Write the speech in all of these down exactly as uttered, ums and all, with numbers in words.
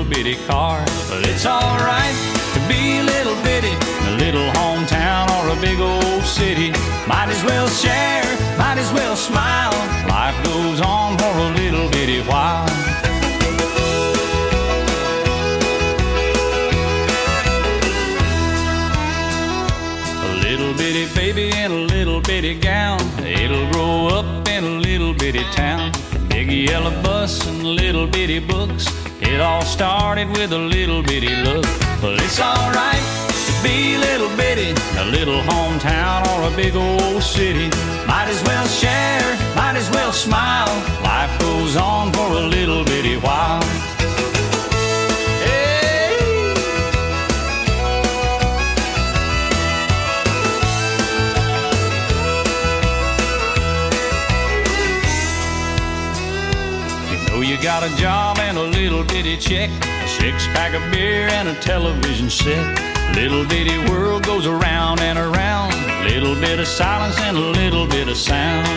bitty car. But it's alright to be a little bitty, a little hometown or a big old city. Might as well share, might as well smile. Life goes on for a little bitty while. A little bitty baby in a little bitty gown, it'll grow up in a little bitty town. Big yellow bus and little bitty books, it all started with a little bitty look. Well, it's alright to be a little bitty, a little hometown or a big old city. Might as well share, might as well smile. Life goes on for a little bitty while. You got a job and a little bitty check, a six-pack of beer and a television set. Little bitty world goes around and around, little bit of silence and a little bit of sound.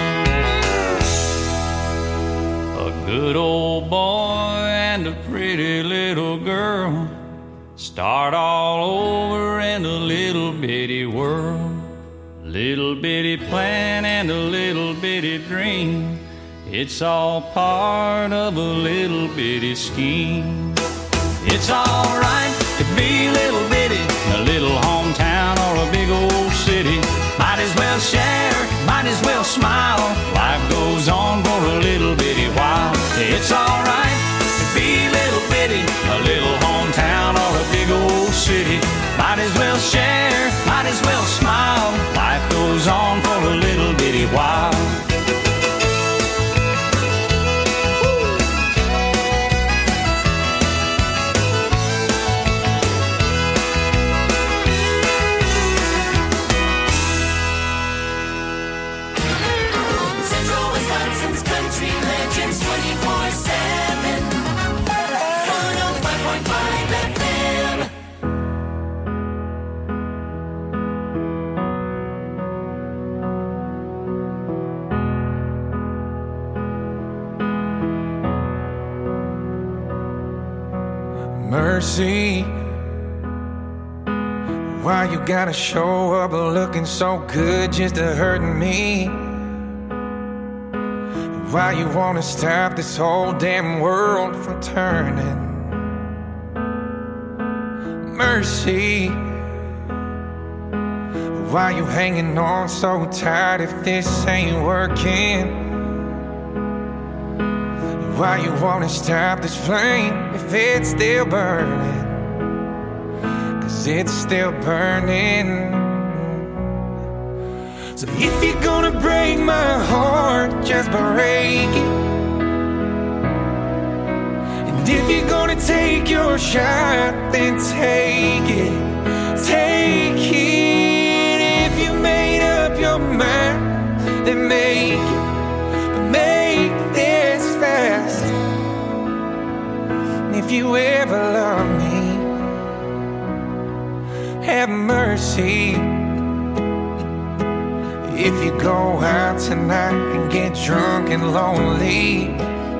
A good old boy and a pretty little girl start all over in a little bitty world. Little bitty plan and a little bitty dream, it's all part of a little bitty scheme. It's alright to be a little bitty, a little hometown or a big old city. Might as well share, might as well smile. Life goes on for a little bitty while. It's alright to be a little bitty, a little hometown or a big old city. Might as well share, might as well smile. Life goes on for a little bitty while. Mercy, why you gotta show up looking so good just to hurt me? Why you wanna stop this whole damn world from turning? Mercy, why you hanging on so tight if this ain't working? Why you wanna stop this flame if it's still burning? Cause it's still burning. So if you're gonna break my heart, just break it. And if you're gonna take your shot, then take it. Take it. If you made up your mind, then make it. But make this fast. If you ever love me, have mercy. If you go out tonight and get drunk and lonely,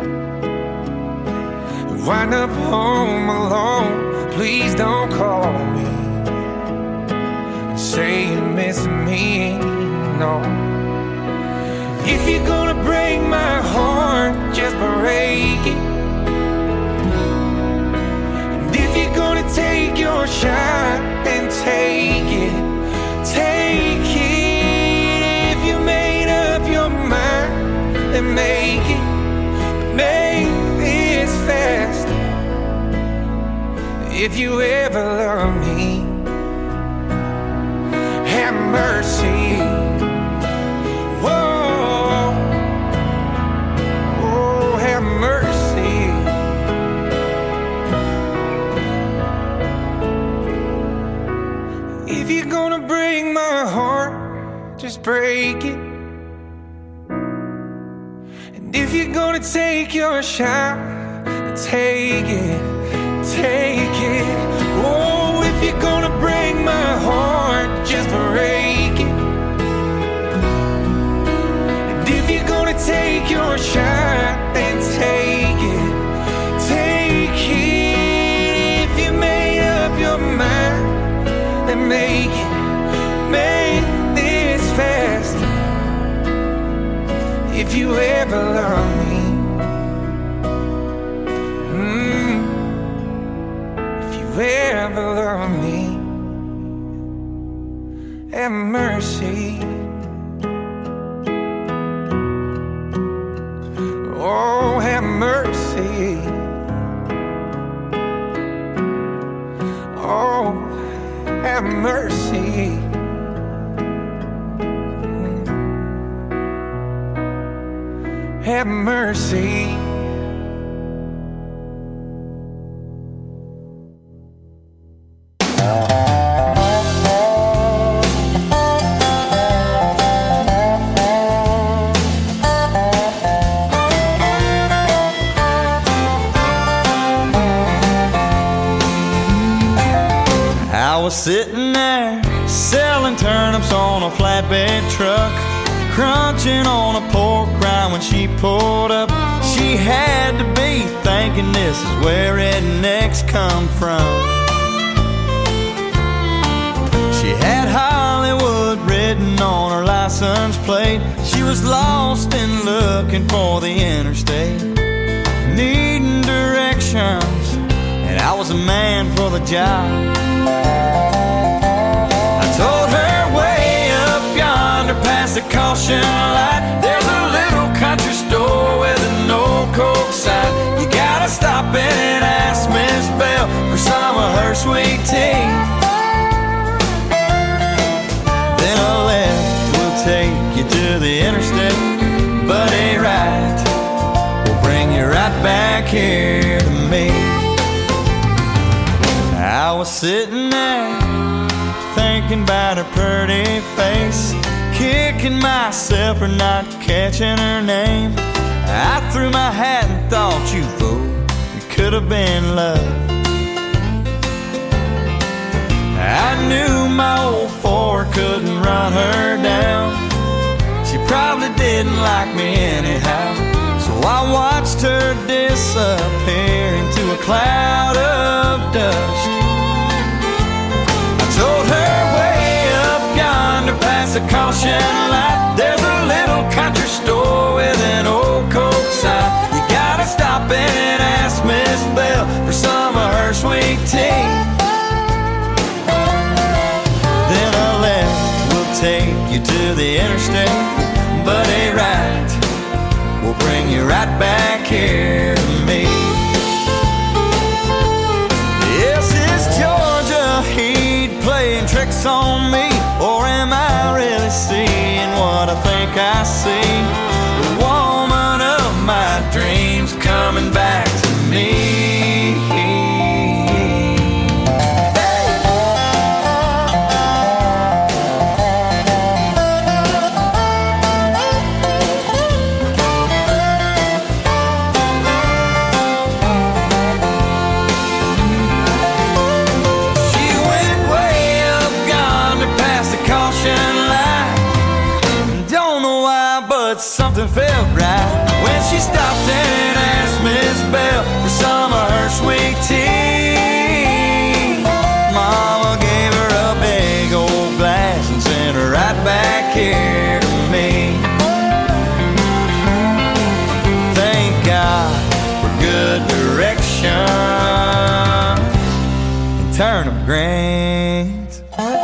wind up home alone, please don't call me and say you miss me, no. If you're gonna break my heart, just break it. And if you're gonna take your shot, then take it. Take it. If you made up your mind, then make it. Make this fast. If you ever love me, have mercy. Whoa, oh, have mercy. If you're gonna break my heart, just break it. And if you're gonna take your shot, take it, take it. Oh, if you're gonna break my heart, just break it. And if you're gonna take your shot, then take it, take it. if you ever love me. Mm, if you ever love me, have mercy. Oh, have mercy. Oh, have mercy. Have mercy. I was sitting there selling turnips on a flatbed truck, crunching on a pork rind when she pulled up. She had to be thinking this is where rednecks come from. She had Hollywood written on her license plate. She was lost and looking for the interstate, needing directions, and I was a man for the job. I told her way up yonder past the caution light, there's a little country store with an old Coke sign. You gotta stop in and ask Miss Bell for some of her sweet tea. Then a left will take you to the interstate, but a right will bring you right back here to me. I was sitting there thinking about her pretty face, kicking myself for not catching her name. I threw my hat and thought, you fool, it could have been love. I knew my old Ford couldn't run her down. She probably didn't like me anyhow, so I watched her disappear into a cloud of dust. Told her way up yonder past the caution light, there's a little country store with an old Coke sign. You gotta stop in and ask Miss Bell for some of her sweet tea. Then a left will take you to the interstate, but a right will bring you right back here to me. Yes, it's Georgia Heat playing tricks on me, or am I really seeing what I think I see? The woman of my dreams coming back to me. Something felt right when she stopped and asked Miss Bell for some of her sweet tea. Mama gave her a big old glass and sent her right back here to me. Thank God for good direction and turnip greens.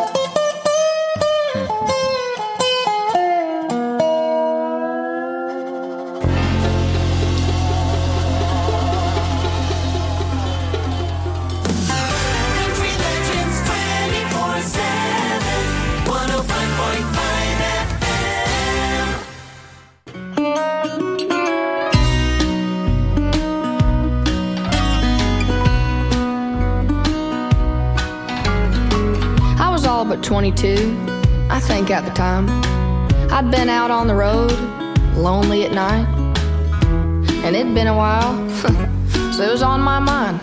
twenty-two, I think at the time. I'd been out on the road, lonely at night, and it'd been a while, so it was on my mind.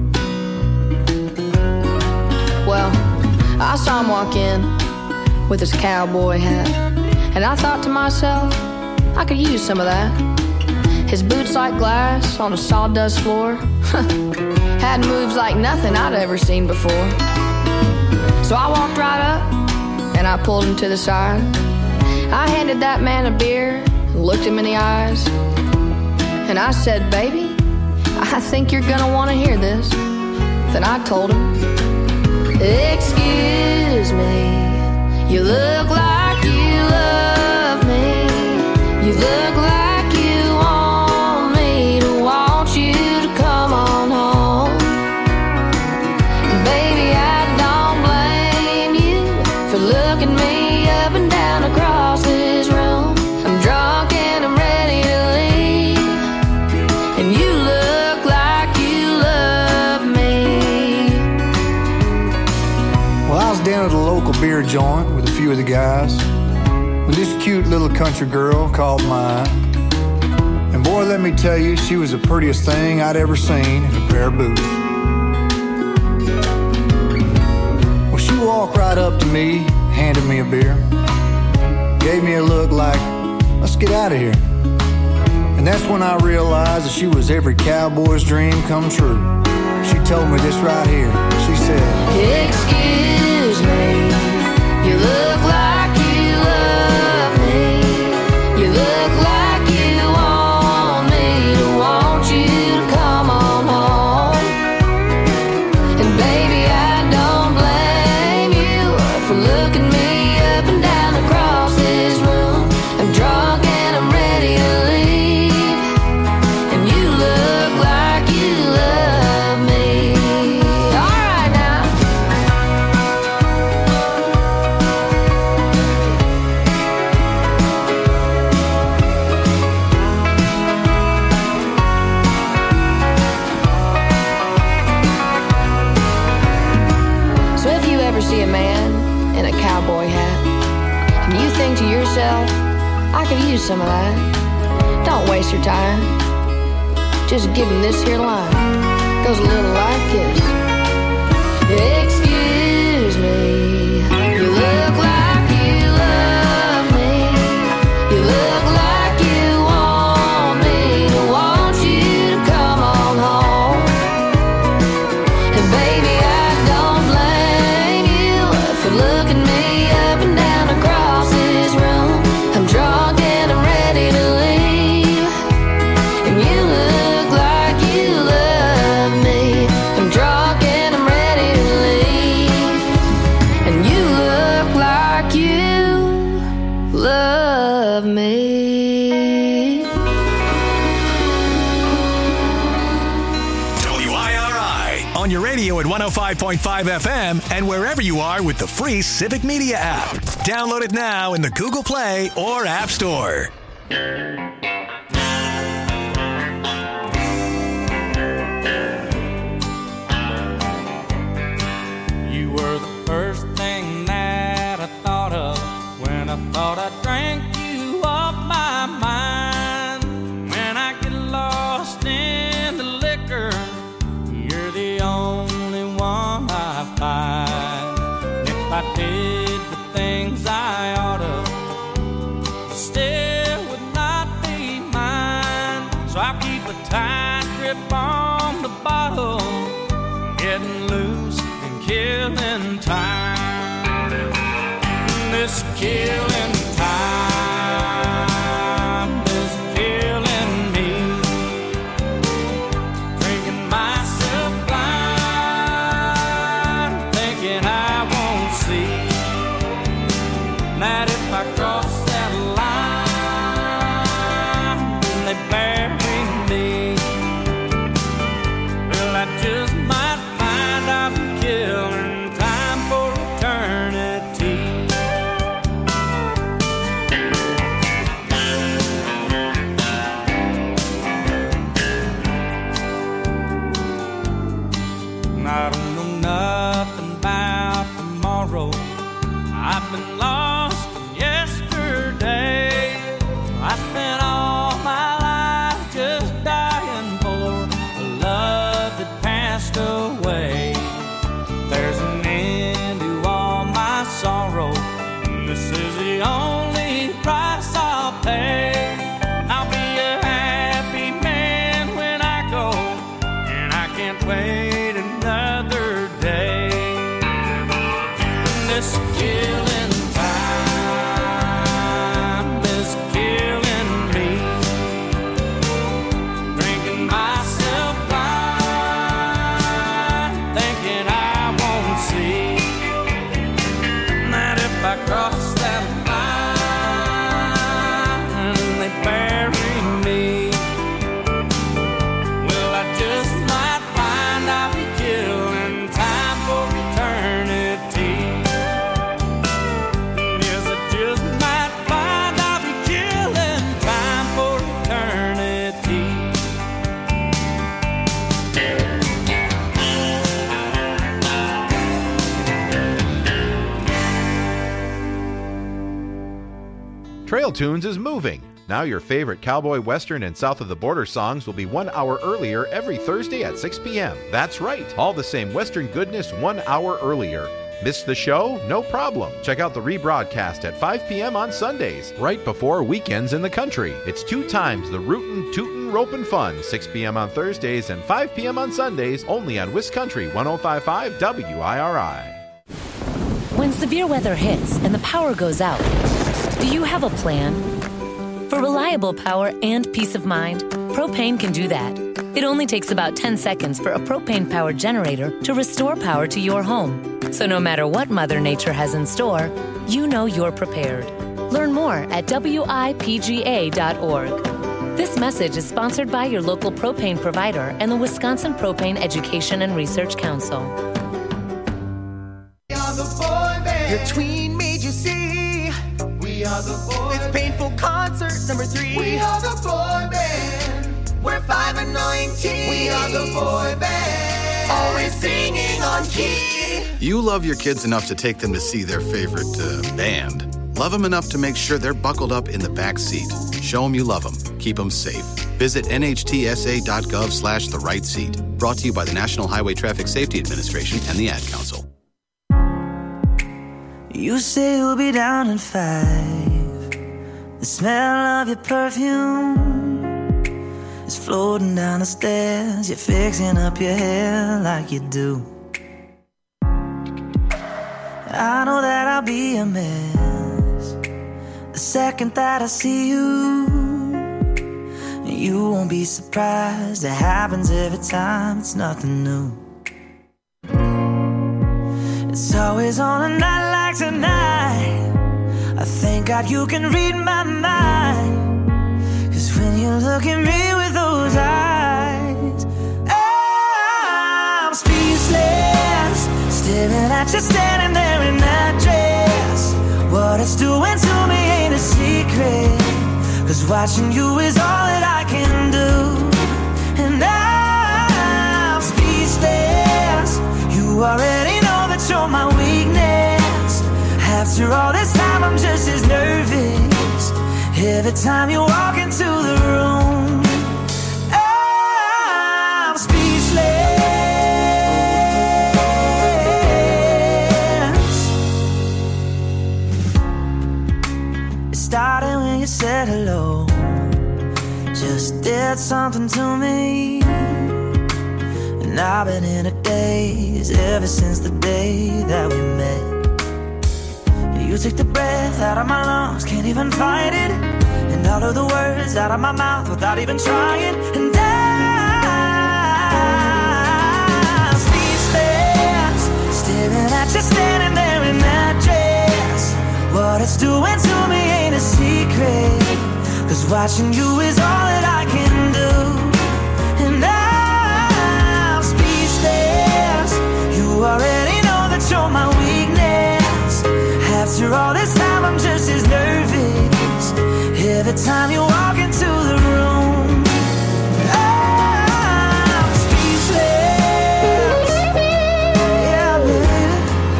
Well, I saw him walk in with his cowboy hat, and I thought to myself, I could use some of that. His boots like glass on a sawdust floor had moves like nothing I'd ever seen before. So I walked right up and I pulled him to the side. I handed that man a beer, looked him in the eyes, and I said, baby, I think you're gonna want to hear this. Then I told him, excuse me, you look like you love me. You look like you want me to want you to come on home. Baby, I don't blame you for looking me up and down across this room. I'm drunk and I'm ready to leave, and you look like you love me. Well, I was down at a local beer joint with a few of the guys when this cute little country girl called mine. And boy, let me tell you, she was the prettiest thing I'd ever seen in a pair of boots. Well, she walked right up to me, handed me a beer, gave me a look like, let's get out of here. And that's when I realized that she was every cowboy's dream come true. She told me this right here. She said, excuse me, you look like you love me. You look like you want me to want you to come on home. And baby, I don't blame you for looking me up and down across this room. I'm drunk and I'm ready to leave, and you look like you love me. All right now. So if you ever see a man in a cowboy hat and you think to yourself, I could use some of that, don't waste your time. Just give him this here line. Goes a little like this. Excuse me, you look like you love me. You look like you want me to want you to come on home. And baby, I don't blame you for looking me up and down across this room. I'm drunk and I'm ready to leave, and you look like you love me. I'm drunk and I'm ready to leave, and you look like you love me. W I R I on your radio at one oh five point five F M and wherever you are with the free Civic Media app. Download it now in the Google Play or App Store. You were the first thing that I thought of when I thought I drank you off my mind. When I get lost in the liquor, you're the only one I find. If I did the things I ought to, still would not be mine. So I keep a tight grip on the bottle, getting loose and killing time. This killing time is killing me. Drinking myself blind, thinking I won't see that if I cross that line, then they bury me. Well, I just might find I'm killing time for eternity. Trail Tunes is moving. Now your favorite cowboy, western, and south of the border songs will be one hour earlier every Thursday at six p.m. That's right, all the same western goodness one hour earlier. Missed the show? No problem. Check out the rebroadcast at five p.m. on Sundays, right before weekends in the country. It's two times the rootin', tootin', ropin' fun, six p.m. on Thursdays and five p.m. on Sundays, only on Wisk Country one oh five point five W I R I. When severe weather hits and the power goes out, do you have a plan? For reliable power and peace of mind, Propane can do that. It only takes about ten seconds for a propane-powered generator to restore power to your home. So no matter what Mother Nature has in store, you know you're prepared. Learn more at W I P G A dot org. This message is sponsored by your local propane provider and the Wisconsin Propane Education and Research Council. We are the boy band. Your tween made you see. We are the boy It's Painful Concert number three. We are the boy band. We're five and nineteen. We are the boy band. Always singing on key. You love your kids enough to take them to see their favorite uh, band. Love them enough to make sure they're buckled up in the back seat. Show them you love them. Keep them safe. Visit N H T S A dot gov slash the right seat. Brought to you by the National Highway Traffic Safety Administration and the Ad Council. You say you'll be down in five. The smell of your perfume is floating down the stairs. You're fixing up your hair like you do. I know that I'll be a mess the second that I see you. You won't be surprised. It happens every time. It's nothing new. It's always on a night like tonight. I thank God you can read my mind. Cause when you look at me with those eyes, I'm speechless. Staring at you standing there in that dress. What it's doing to me ain't a secret. Cause watching you is all that I can do. And I'm speechless. You already know that you're my weakness. After all this time I'm just as nervous. Every time you walk into the room, I'm speechless. It started when you said hello. Just did something to me. And I've been in a daze ever since the day that we met. You took the breath out of my lungs, can't even fight it. And all of the words out of my mouth without even trying. And I'm speechless, staring at you standing there in that dress. What it's doing to me ain't a secret. Cause watching you is all that I can do. And I'm speechless. You already know that you're my weakness. After all this time I'm just as nervous. Every time you walk into the room, I'm speechless. Yeah, baby.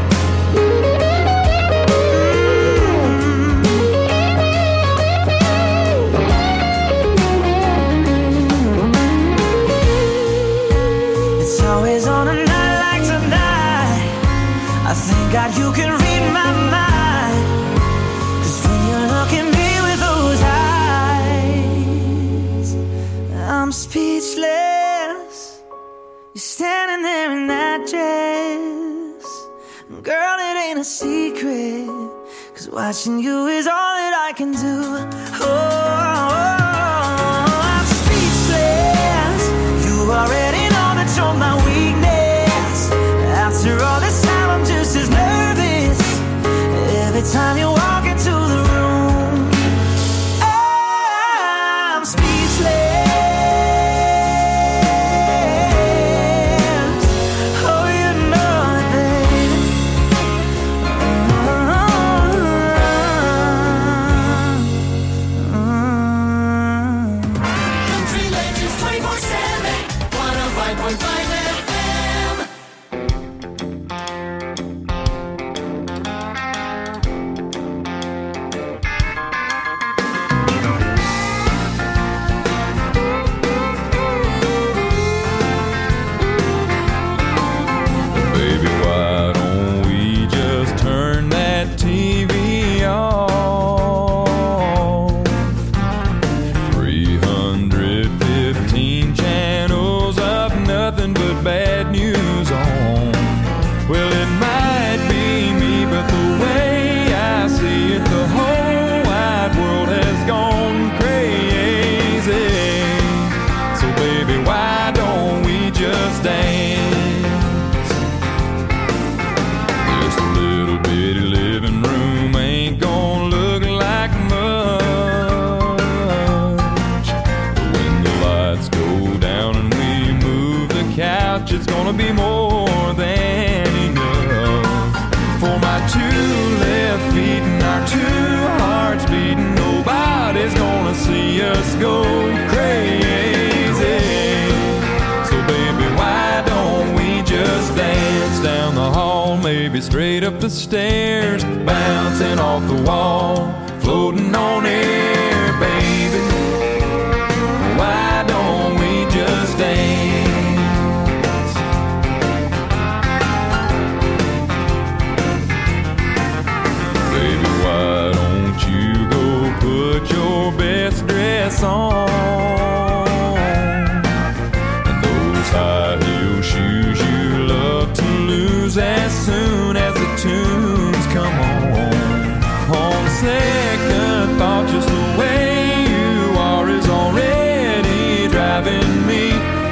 Mm-hmm. It's always on a night like tonight. I thank God you can read my mind. I'm speechless. You're standing there in that dress. Girl, it ain't a secret. Cause watching you is all that I can do. Oh, I'm speechless. You already know that you're my weakness. After all this time I'm just as nervous. Every time you walk into the room, I'm speechless. go crazy. So baby, why don't we just dance down the hall, maybe straight up the stairs, bouncing off the wall, floating on air, baby. Why don't we just dance? Baby, why don't you go put your best dress on, and those high heel shoes you love to lose as soon as the tunes come on. On second thought, just the way you are is already driving me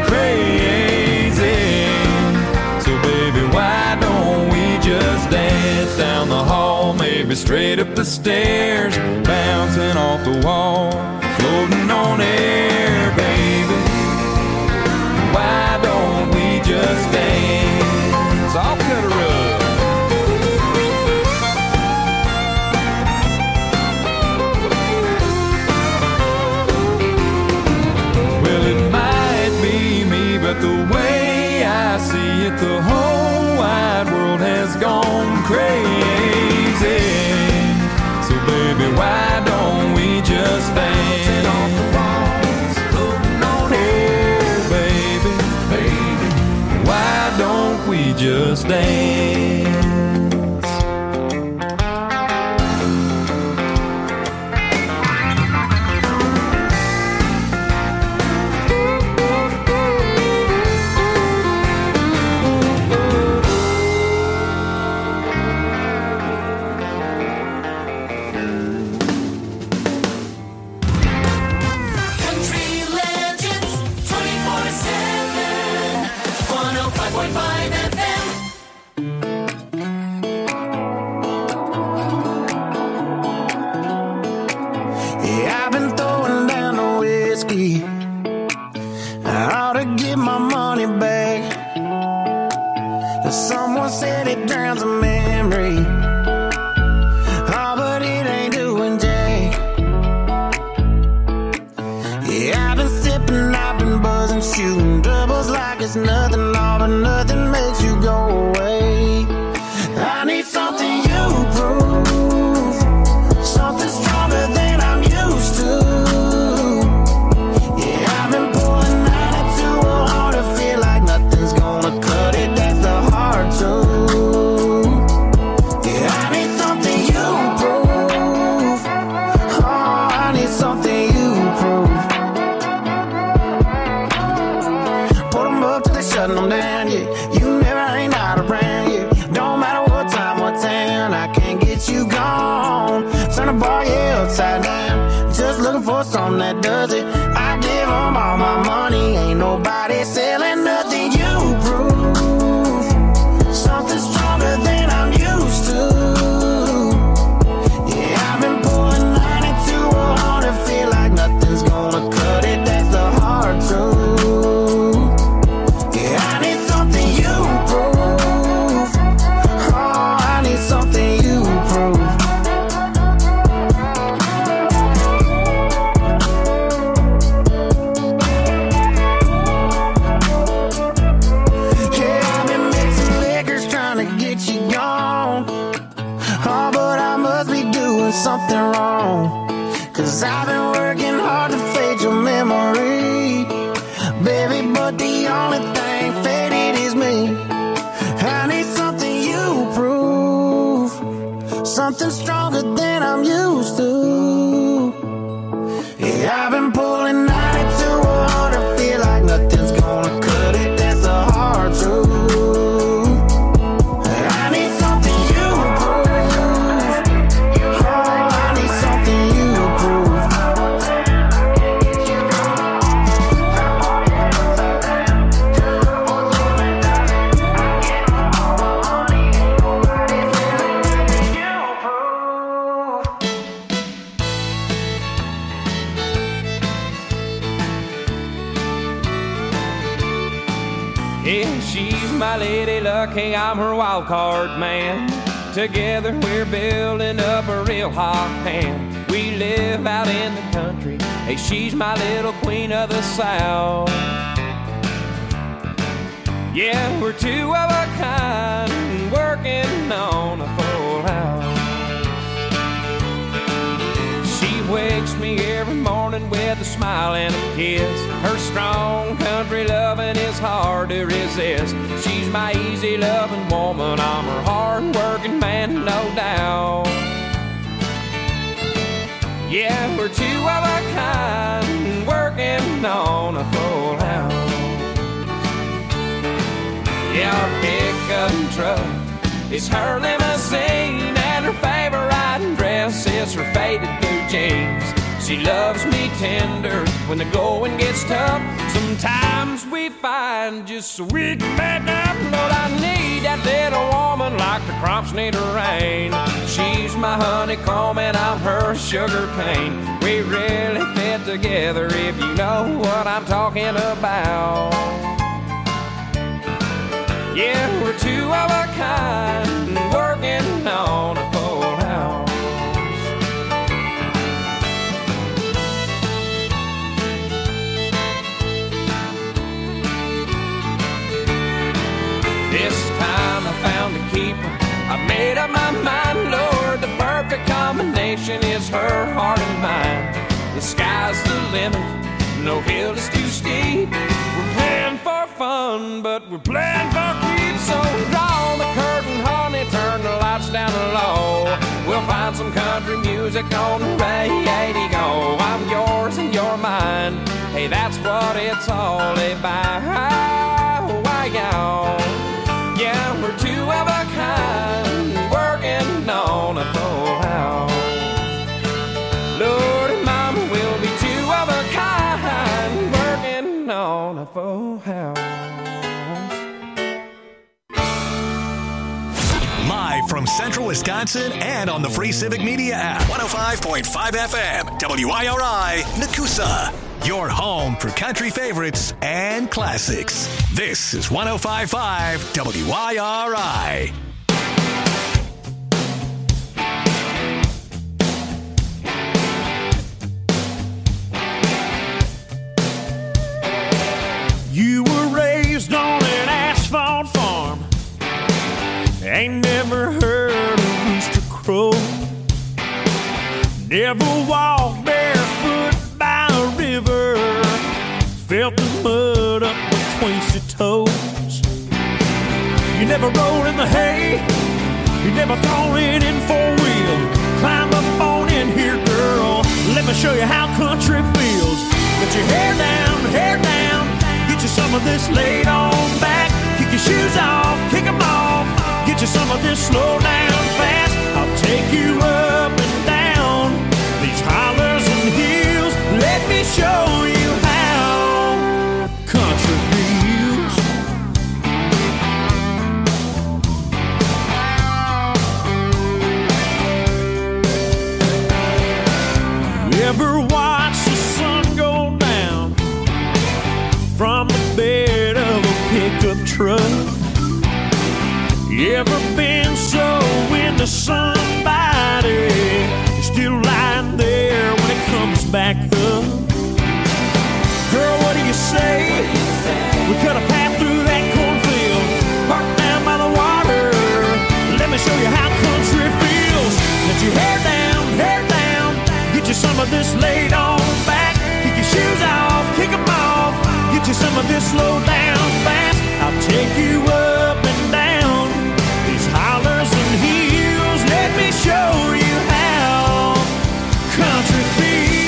crazy. So baby, why don't we just dance down the hall, maybe straight up the stairs, bouncing off the wall, floating on air, baby. Why don't we just dance? I'll cut a rug. But the way I see it, the whole wide world has gone crazy. So baby, why don't we just dance off the walls, floating on air, baby, baby. Why don't we just dance? I'm her wild card man. Together we're building up a real hot hand. We live out in the country, Hey, she's my little queen of the South. Yeah, we're two of a kind, working on a full house. She wakes me every morning with a smile and a kiss. Her strong country loving is hard to resist. She's my easy loving woman, I'm her hard working man, no doubt. Yeah, we're two of a kind, working on a full house. Yeah, our pickup truck is her limousine, and her favorite dress is her faded blue jeans. She loves me tender when the going gets tough. Sometimes we find just so we can make up. Lord, I need that little woman like the crops need a rain. She's my honeycomb and I'm her sugar cane. We really fit together if you know what I'm talking about. Yeah, we're two of a kind, working on a full house. This time I found a keeper, I made up my mind, Lord, the perfect combination is her heart and mine. The sky's the limit, no hill is too steep. We're playing for fun, but we're playing for keeps. So draw the curtain, honey, turn the lights down low. We'll find some country music on the radio. I'm yours and you're mine. Hey, that's what it's all about. Why, y'all? Yeah, we're two of a kind, working on a full house. Lord and Mama will be two of a kind, working on a full house. Live from Central Wisconsin and on the free Civic Media app. one oh five point five F M, W I R I, Nakusa. Your home for country favorites and classics. This is one oh five point five W I R I. You were raised on an asphalt farm. Ain't never heard a rooster crow. Never walked barefoot by a river. Felt the mud up between your toes. You never rolled in the hay. You never thrown it in four-wheel. Climb up on in here, girl. Let me show you how country feels. Put your hair down, hair down. Get you some of this laid on back. Kick your shoes off, kick them off. Get you some of this slow down fast. I'll take you up and down these hollers and hills. Let me show you how country feels. You ever watch the sun go down from the bed of a pickup truck? You ever been so into somebody you're still lying there when it comes back up? Girl, what do you say? We cut a path through that cornfield, parked down by the water. Let me show you how country feels. Let your hair down, hair down. Get you some of this laid on back. Kick your shoes off, kick them off. Get you some of this slow down fast. I'll take you up and down these hollers and hills. Let me show you how country feels.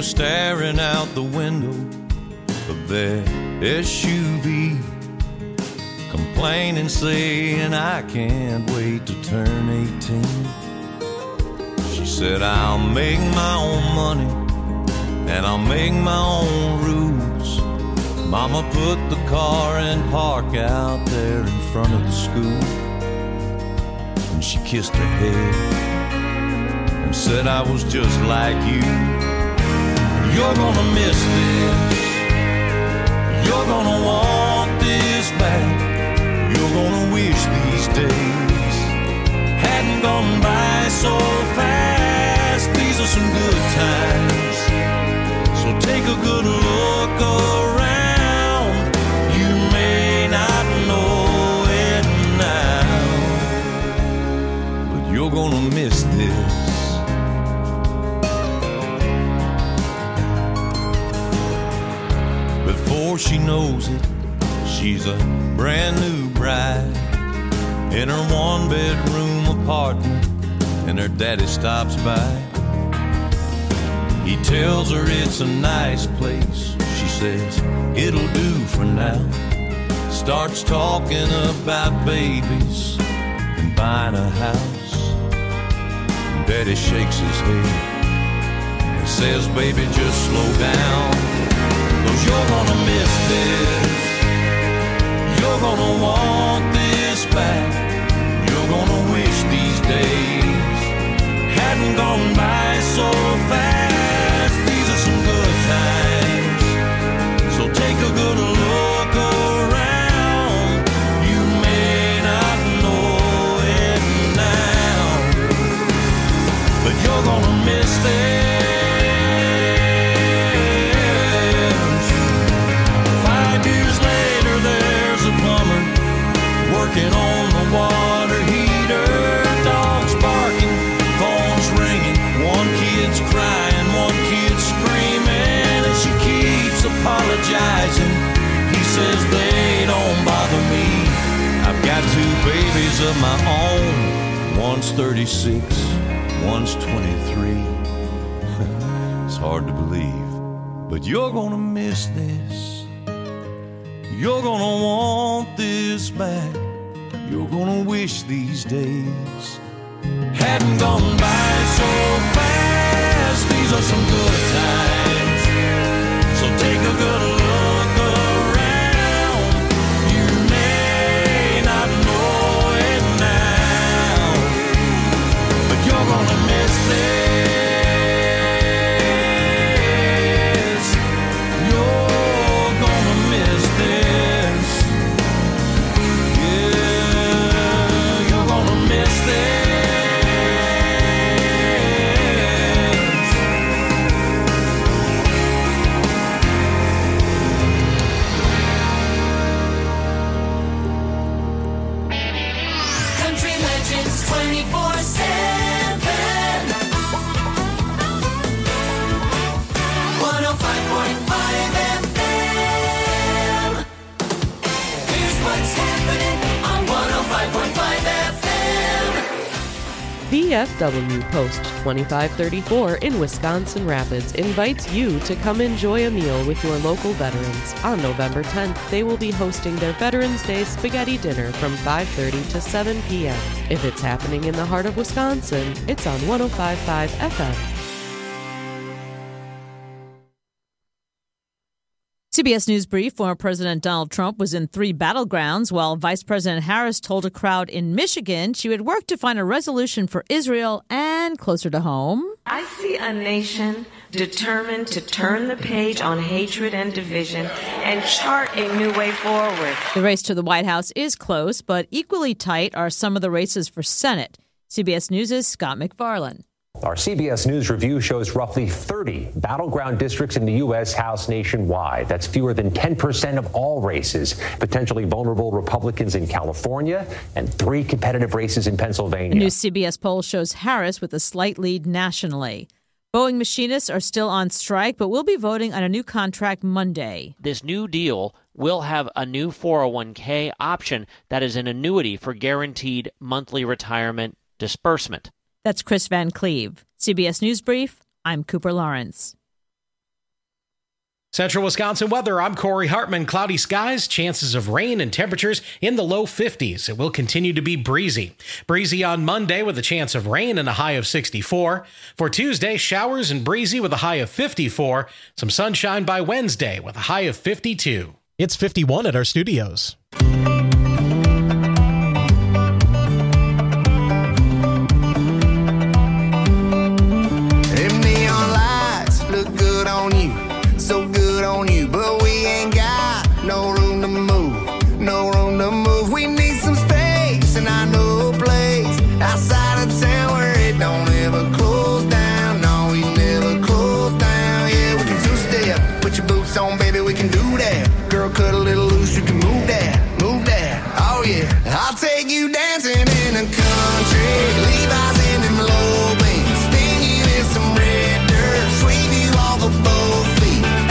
was staring out the window of that S U V, complaining, saying, I can't wait to turn eighteen. She said, I'll make my own money and I'll make my own rules. Mama put the car in park out there in front of the school, and she kissed her head and said, I was just like you. You're gonna miss this. You're gonna want this back. You're gonna wish these days hadn't gone by so fast. These are some good times, so take a good look around. You may not know it now, but you're gonna miss this. Before she knows it, she's a brand new bride in her one-bedroom apartment, and her daddy stops by. He tells her it's a nice place. She says, it'll do for now. Starts talking about babies and buying a house. And daddy shakes his head and says, baby, just slow down, 'cause you're gonna miss this. You're gonna want this back. You're gonna wish these days hadn't gone by so fast. These are some good times, so take a good look around. You may not know it now, but you're gonna miss this. Working on the water heater, dogs barking, phones ringing, one kid's crying, one kid's screaming, and she keeps apologizing. He says they don't bother me. I've got two babies of my own. One's thirty-six, one's twenty-three. It's hard to believe, but you're gonna miss this. You're gonna want this back. You're gonna wish these days hadn't gone by so fast. These are some good times, so take a good look around. You may not know it now, but you're gonna miss this. You're gonna miss this. V F W Post twenty-five thirty-four in Wisconsin Rapids invites you to come enjoy a meal with your local veterans. On November tenth, they will be hosting their Veterans Day Spaghetti Dinner from five thirty to seven p.m. If it's happening in the heart of Wisconsin, it's on one oh five point five F M. C B S News Brief, former President Donald Trump was in three battlegrounds, while Vice President Harris told a crowd in Michigan she would work to find a resolution for Israel and closer to home. I see a nation determined to turn the page on hatred and division and chart a new way forward. The race to the White House is close, but equally tight are some of the races for Senate. C B S News' Scott McFarland. Our C B S News review shows roughly thirty battleground districts in the U S House nationwide. That's fewer than ten percent of all races. Potentially vulnerable Republicans in California and three competitive races in Pennsylvania. A new C B S poll shows Harris with a slight lead nationally. Boeing machinists are still on strike, but will be voting on a new contract Monday. This new deal will have a new four oh one k option that is an annuity for guaranteed monthly retirement disbursement. That's Chris Van Cleve. C B S News Brief, I'm Cooper Lawrence. Central Wisconsin weather, I'm Corey Hartman. Cloudy skies, chances of rain and temperatures in the low fifties. It will continue to be breezy. Breezy on Monday with a chance of rain and a high of sixty-four. For Tuesday, showers and breezy with a high of fifty-four. Some sunshine by Wednesday with a high of fifty-two. It's fifty-one at our studios. So good on you, but we ain't got no room to move, no room to move. We need some space, and I know a place outside of town where it don't ever close down. No, we never close down. Yeah, we can two-step, put your boots on, baby, we can do that. Girl, cut a little loose, you can move that, move that. Oh yeah, I'll take you dancing in the country, Levi's in them low beams, spin you in some red dirt, sweep you off a both feet.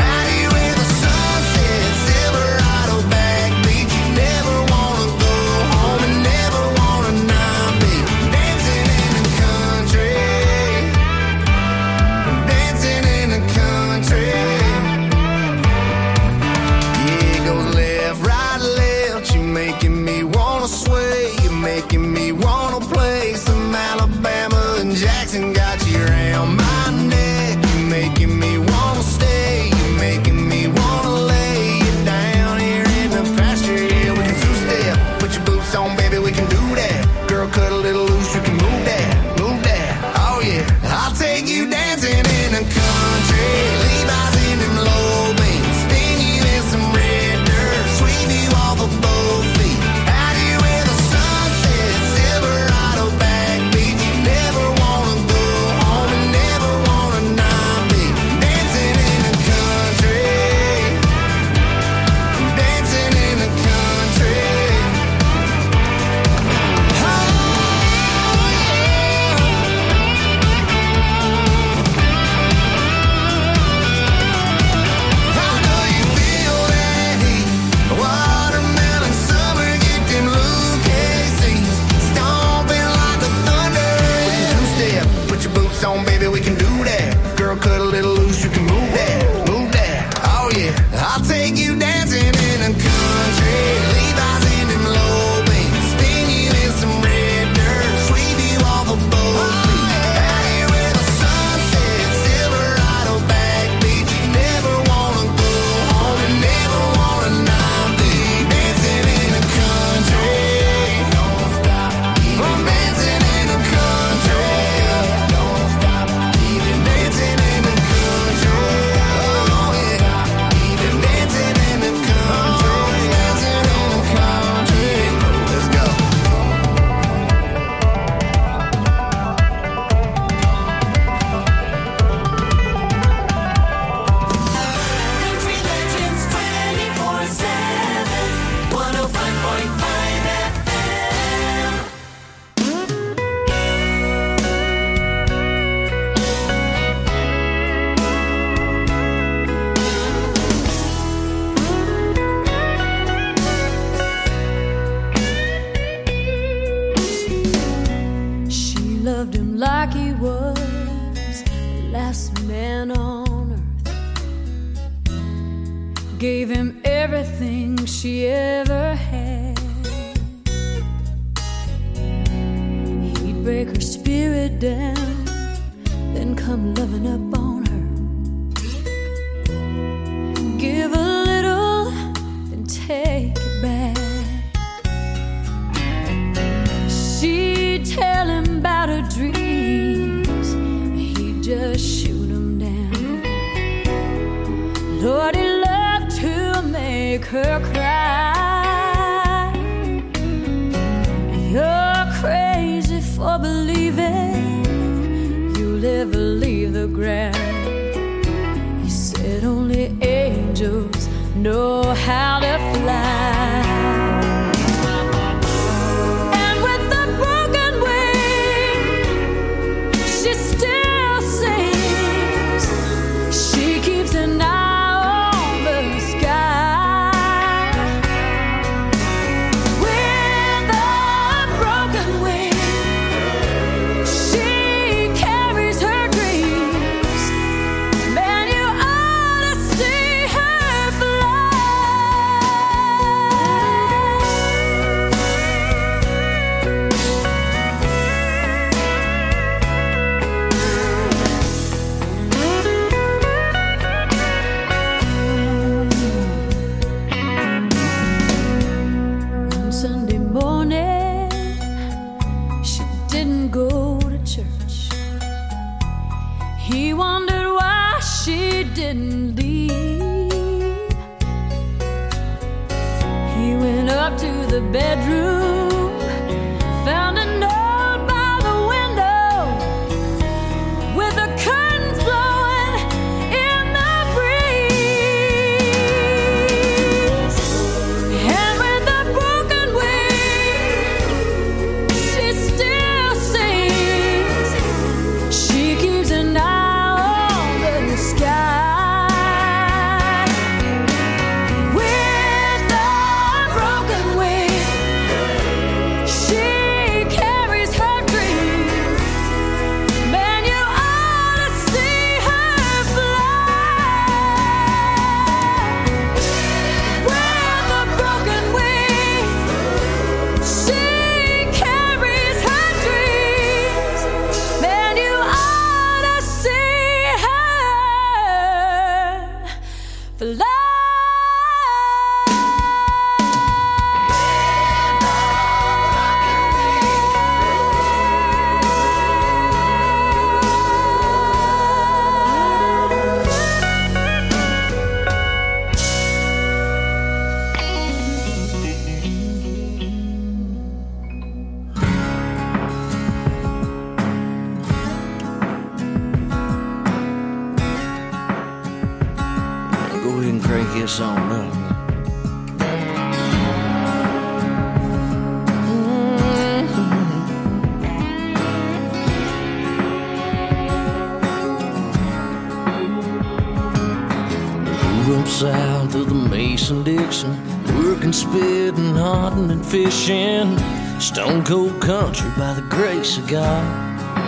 Making me wanna play some Alabama and Jackson. Got you around my neck. You're making me wanna stay. You're making me wanna lay you down here in the pasture. Yeah, we can two-step. Put your boots on, baby, we can do that. Girl, cut a little loose, you can move that, move that. Oh yeah, I'll take you dancing in the country. Levi's in them low beams, spin you in some red dirt, sweep you off of both feet. On, baby, we can do that. Girl, cut a little loose, you can move that, move that. Oh yeah, I'll take you dancing in the country. Levi's in them low beams, spin you in some red dirt, sweep you off a both feet. Out here where the sun sets, Silverado back beach. You never wanna go home, you never wanna not be dancing in the country. Don't stop, I'm dancing in the country. Like he was the last man on earth, gave him everything she ever had. He'd break her spirit down, then come loving up on her. Give a little, then take it back. She'd tell him about her dreams, he'd just shoot them down. Lord, he loved to make her cry. You're crazy for believing you'll ever leave the ground. He said only angels know how to fly. See her up to the bedroom, found a note by the window with the curtains blowing in the breeze. And with the broken wing, she still sings. She keeps an eye on the sky. This on up. Grew up south of the Mason-Dixon, working, spitting, hunting, and fishing. Stone cold country by the grace of God.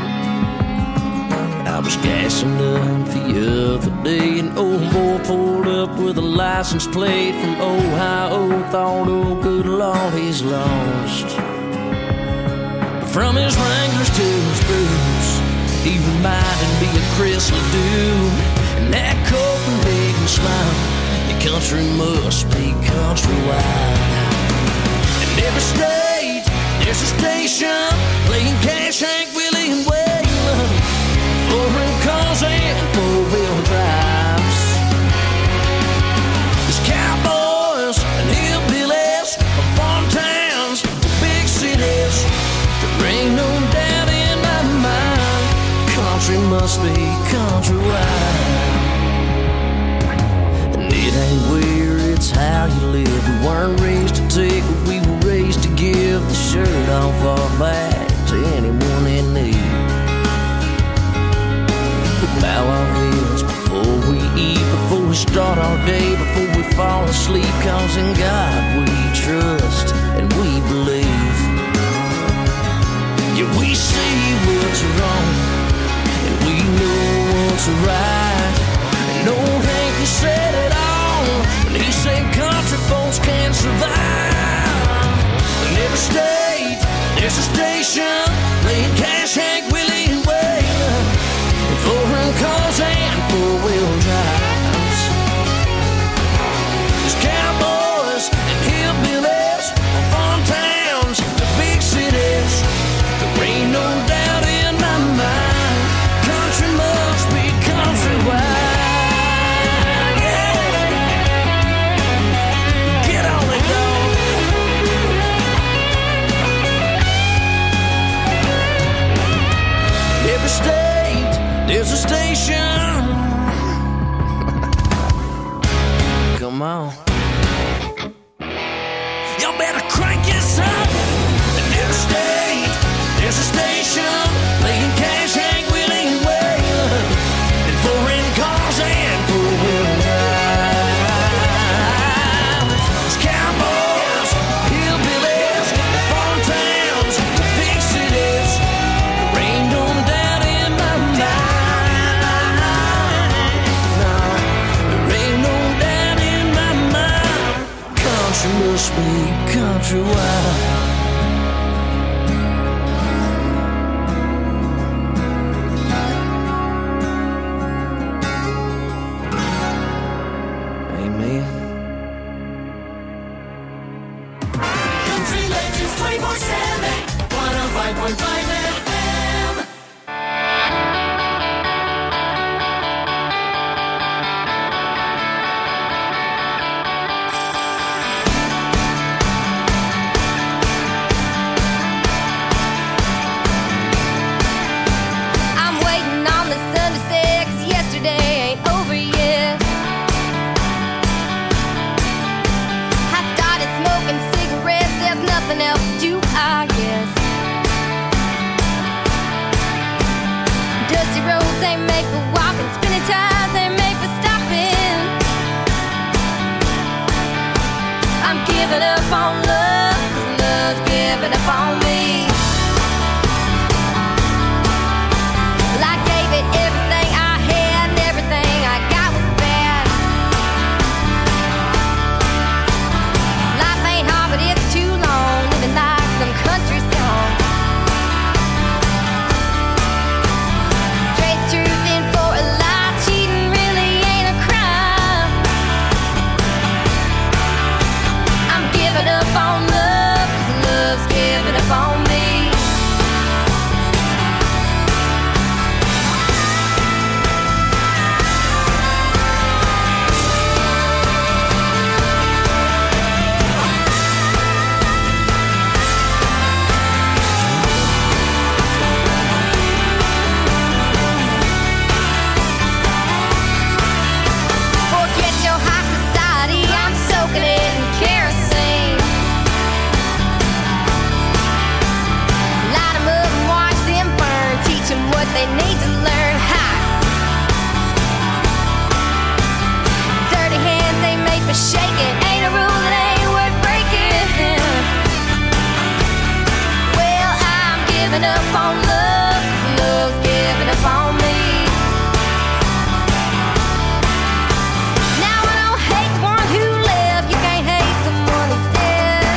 I was gassing up the other day, an old boy pulled up with a license plate from Ohio. Thought, oh good Lord, he's lost. From his Wranglers to his boots, he reminded me of Chris LeDoux. And that Copenhagen smile, your country must be countrywide. In every state, there's a station playing Cash, Hank Willie, and Waylon. Four-wheel cars and four-wheel drives. There's cowboys and hillbillies from farm towns to big cities. There ain't no doubt in my mind, country must be countrywide. And it ain't where, it's how you live. We weren't raised to take what we were raised to give. The shirt off our back to anyone in need. Bow our heads before we eat, before we start our day, before we fall asleep. Cause in God we trust and we believe. Yeah, we see what's wrong and we know what's right. And old Hank, he said it all when he said country folks can't survive. In every state, there's a station playing Cash, Hank Willie, and Waylon. Four-wheel cars and four-wheel drives. There's cowboys and hillbillies from farm towns to big cities. There ain't no doubt in my mind, country must be countrywide. Yeah. Get on it, dog. Every state, there's a station. Come on. Y'all better crank this up. In every state, there's a station playing Cash, Hank Willie, and Waylon. And foreign cars and four-wheel drives. There's cowboys, hillbillies, farm towns, big cities. There ain't no doubt in my mind. Country must be countrywide. Amen. Country Legends twenty-four seven, one oh five point five F M. up on love, 'cause love's giving up on me. Well, I gave it everything I had, and everything I got was bad. Life ain't hard, but it's too long, living like some country song. Trade truth in for a lie, cheating really ain't a crime. I'm giving up on love, 'cause love's giving up on me. Forget your high society, I'm soaking it in kerosene. Light 'em up and watch them burn, teach 'em what they need to learn. Ha! Dirty hands ain't made for shaking, ain't a rule that ain't worth breaking. Well, I'm giving up on love, 'cause love's giving up on me. Now I don't hate the one who left, you can't hate someone who's dead.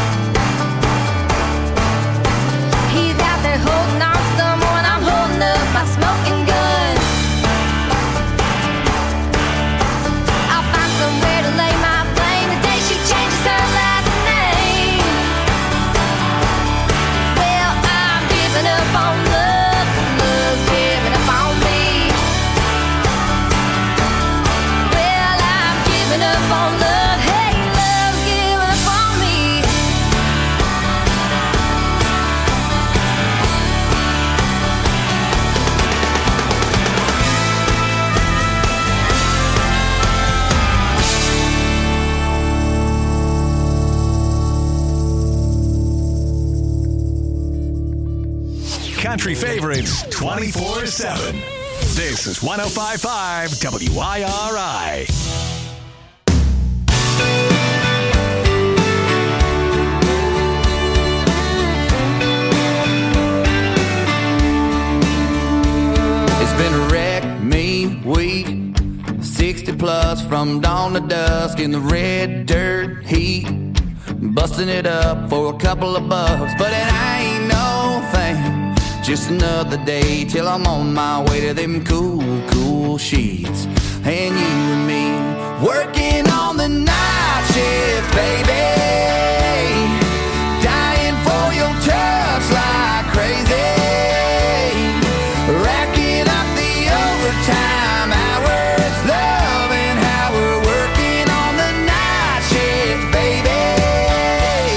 He's out there holding on to someone, I'm holding up my smoking gun. I'll find somewhere to lay my flame the day she changes her last name. Well, I'm giving up on love, 'cause love's giving up on me. Well, I'm giving up on love, hey, love's giving up on me. Country favorites twenty-four seven. This is one oh five point five W I R I. It's been a wreck, me, week, sixty plus from dawn to dusk in the red dirt heat, busting it up for a couple of bucks, but it ain't no thing, just another day till I'm on my way to them cool, cool sheets, and you and me working on the night shift, baby, dying for your touch like crazy. Racking up the overtime hours, loving how we're working on the night shift, baby.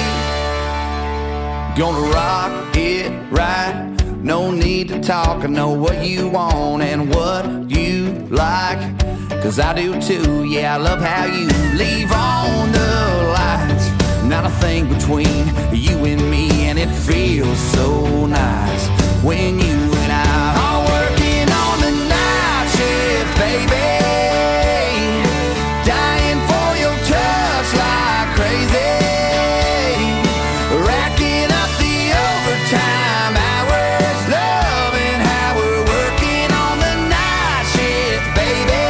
Gonna rock it right, no need to talk, I know what you want and what you like, 'cause I do too, yeah, I love how you leave on the lights. Not a thing between you and me, and it feels so nice when you and I are working on the night shift, baby. Dying for your touch like crazy. Racking up the overtime hours, loving how we're working on the night shift, baby.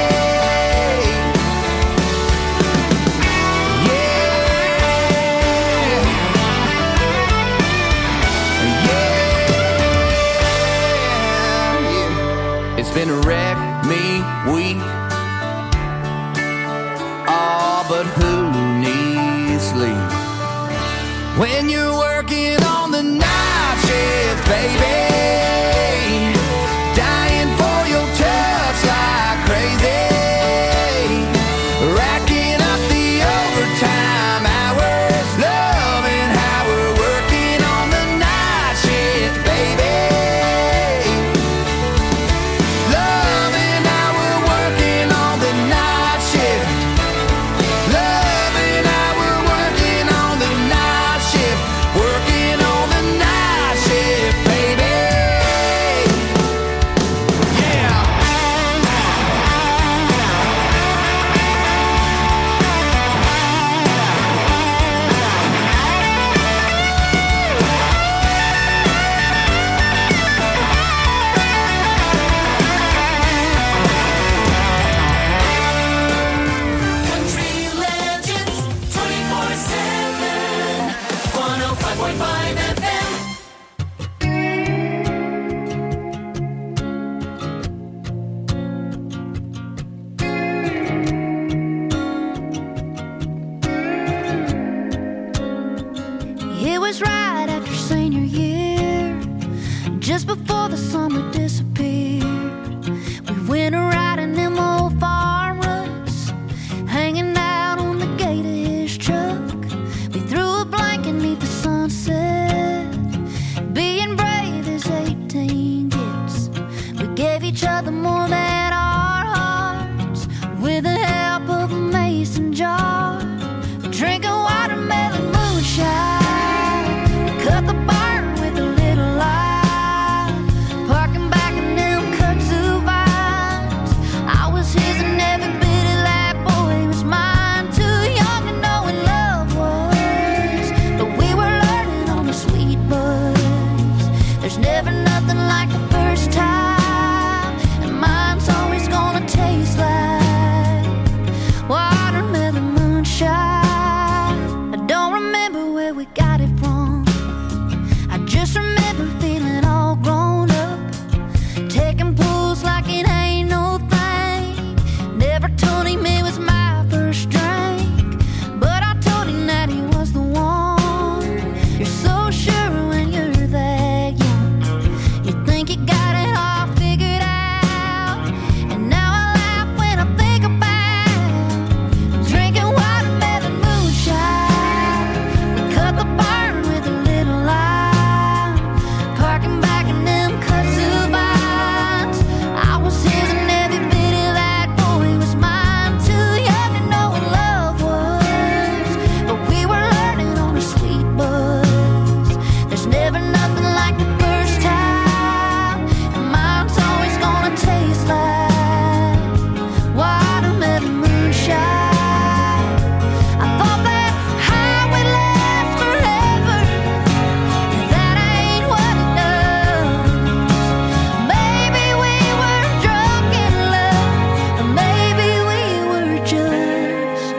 It's been a wreck, me, week. Oh, but who needs sleep when you're working on the night shift, baby? Dying for your touch like crazy. Racking up the overtime hours, loving how we're working on the night shift, baby. Loving how we're working on the night shift. Loving how we're working on the night shift. Working was right after senior year, just before the summer disappeared. We went a riding them old farm ruts, hanging out on the gate of his truck. We threw a blanket neath the sunset, being brave as eighteen gets. We gave each other more than our hearts, with the help of a mason jar, drinking watermelon moonshine. We cut the barn with a little light, parking back in them kudzu vines. I was his and every bit of that boy was mine. Too young to know what love was, but we were learning on the sweet buzz. There's never nothing like the first time, and mine's always gonna taste like watermelon moonshine. I don't remember where we got it from, I just remember feeling all grown up, taking pulls like it ain't no thing. Never told him it was my first drink, but I told him that he was the one. You're so sure when you're that young, you think you got it all figured out. And now I laugh when I think about drinking watermelon moonshine. We cut the barn with a little light, parking back in them kudzu vines. I was his and every bit of that boy was mine. Too young to know what love was, but we were learning on a sweet buzz. There's never nothing like the first time, and mine's always gonna taste like watermelon moonshine. I thought that high would last forever, and that ain't what it does. Maybe we were drunk in love, or maybe we were just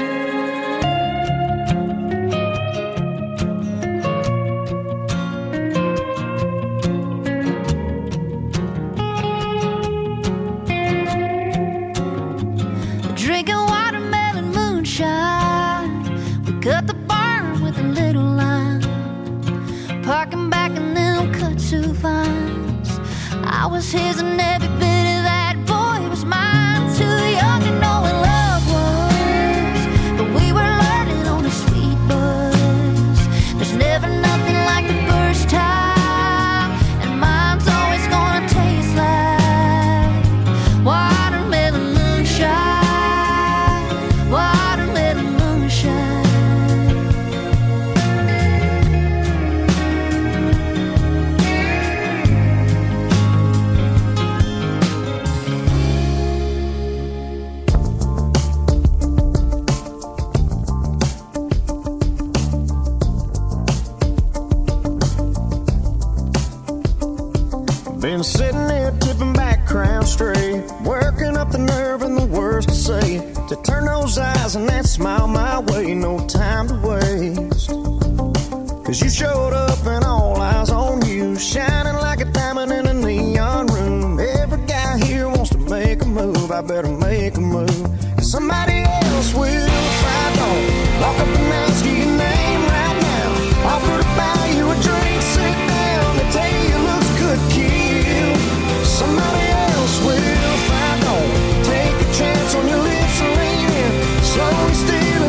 drinking watermelon moonshine. We cut the barn with a little line, parking back in them kudzu vines. I was his and every bit of that boy was mine. Too young to know what love was, but we were learning on a sweet buzz. There's never nothing like the first time, and mine's always gonna taste like watermelon moonshine. Watermelon moonshine. Been sitting there tipping back crown straight, working up the nerve and the words to say, to turn those eyes and that smile my way. No time to waste, cause you showed up and all eyes on you, shining like a diamond in a neon room. Every guy here wants to make a move, I better make a move, cause somebody else will if I don't. Walk up and ask you your name right now, offer to buy you a drink, sit down, they tell you it looks good, kid. Somebody else will if I don't. Take a chance on your lips and lean in, slowly steal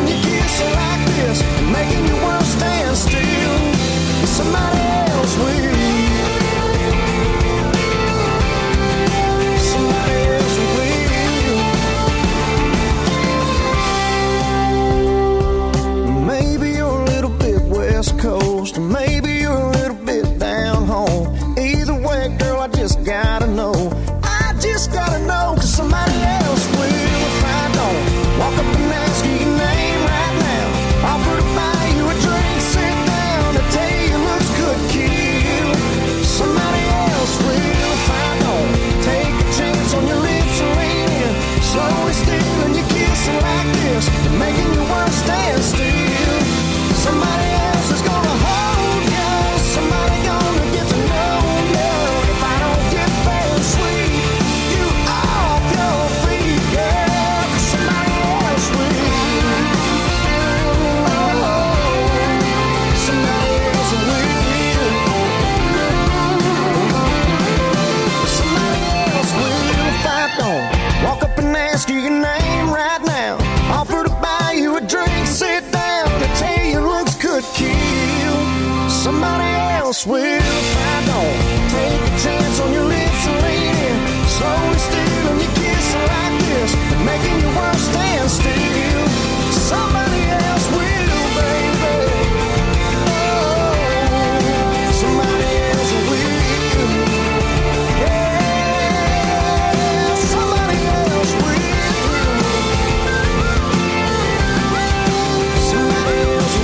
will if I don't take a chance on your lips, lady. Slowly stealing your kiss like this, making your world stand still. Somebody else will, baby. Oh, somebody else will. Yeah, somebody else will. Somebody else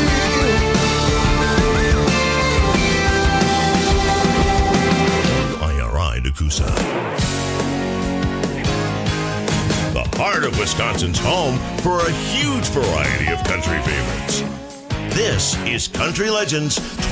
will. I R I Nakusa. The heart of Wisconsin's home for a huge variety of country favorites. This is Country Legends